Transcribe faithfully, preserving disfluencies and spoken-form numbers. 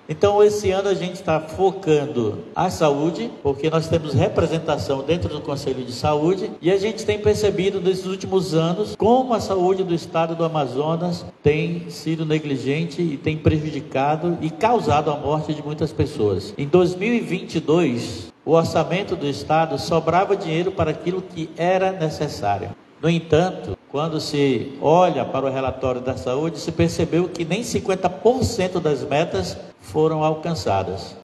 Então, esse ano a gente está focando a saúde, porque nós temos representação dentro do Conselho de Saúde, e a gente tem percebido nesses últimos anos como a saúde do estado do Amazonas tem sido negligente e tem prejudicado e causado a morte de muitas pessoas. Em dois mil e vinte e dois, o orçamento do estado sobrava dinheiro para aquilo que era necessário. No entanto, quando se olha para o relatório da saúde, se percebeu que nem cinquenta por cento das metas foram alcançadas.